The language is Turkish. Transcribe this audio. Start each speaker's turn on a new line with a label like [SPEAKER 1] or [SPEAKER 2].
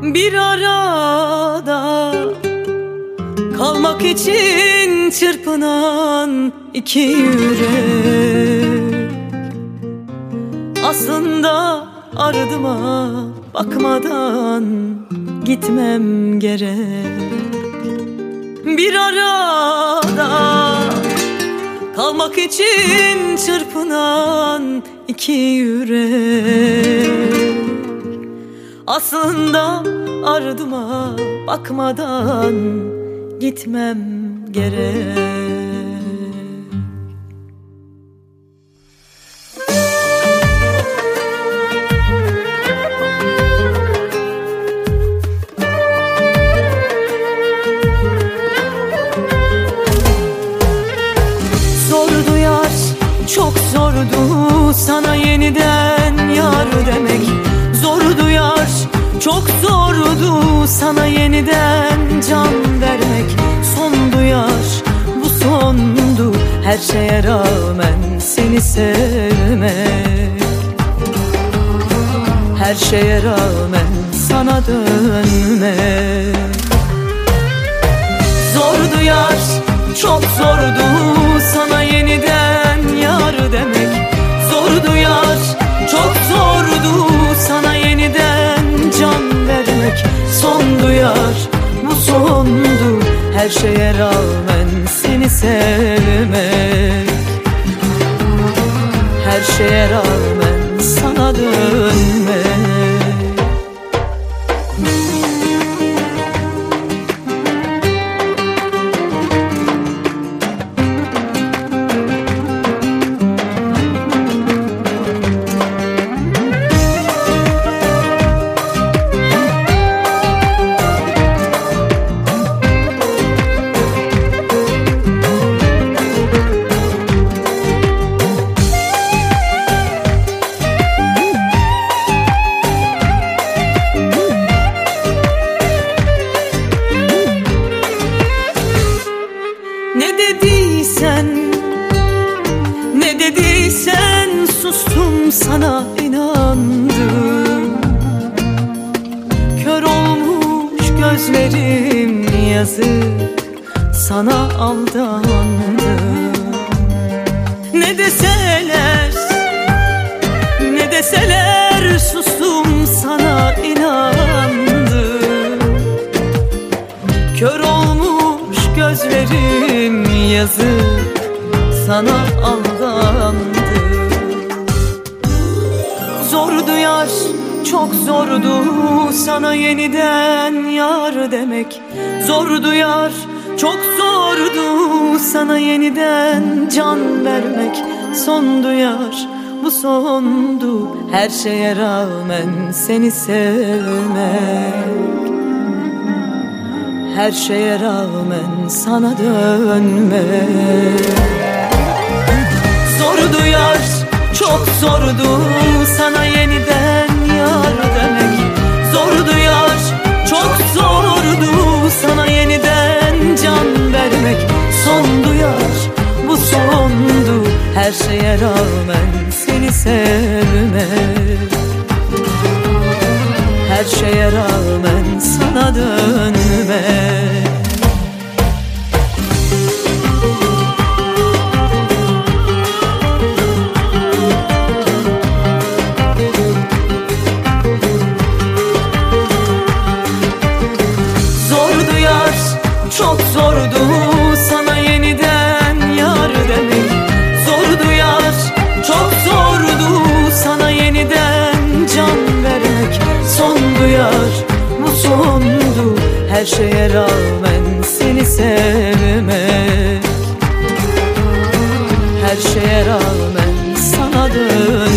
[SPEAKER 1] Bir arada kalmak için çırpınan iki yürek, aslında ardıma bakmadan gitmem gerek. Bir arada kalmak için çırpınan iki yürek, aslında ardıma bakmadan gitmem gerek. Zordu yar, çok zordu sana yeniden yar demek. Zordu yar, çok zordu sana yeniden can vermek. Sondu yar, bu sondu, her şeye rağmen seni sevmek. Her şeye rağmen sana dönmek. Zordu yar, çok zordu sana yeniden yar demek. Zordu yar, çok zordu sana yeniden can vermek. Sondu yar, bu sondu, her şeye rağmen seni sevmek. Her şeye rağmen sana dönmek. Ne dediysen sustum, sana inandım. Kör olmuş gözlerim, yazık sana aldandım. Ne deseler sustum, sana inandım. Kör olmuş gözlerim, yazık sana aldandım. Zordu yar, çok zordu sana yeniden yar demek. Zordu yar, çok zordu sana yeniden can vermek. Sondu yar, bu sondu, her şeye rağmen seni sevmek. Her şeye rağmen sana dönmek. Zordu yar, çok zordu sana yeniden yar demek. Zordu yar, çok zordu sana yeniden can vermek. Sondu yar, bu sondu, her şeye rağmen seni sevmek. Her şeye rağmen sana dönmek. Zordu yar, çok zordu sana yeniden yar demek. Zordu yar, çok zordu sana yeniden can vermek. Sondu yar, bu sondu, her şeye rağmen seni sevmek. Her şeye rağmen sana dön.